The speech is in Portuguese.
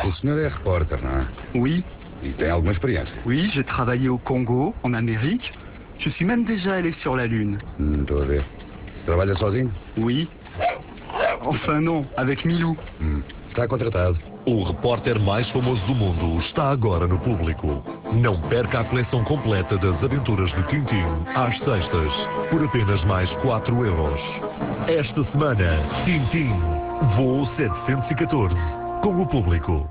O senhor é repórter, não é? Oui, E tem alguma experiência? oui, j'ai travaillé au Congo, en Amérique. Je suis même déjà allé sur la Lune. Estou a ver. Trabalha sozinho? Oui. Enfin non, avec Milou. Está contratado. O repórter mais famoso do mundo está agora no Público. Não perca a coleção completa das aventuras de Tintin às sextas, por apenas mais 4€. Esta semana, Tintin, voo 714, com o Público.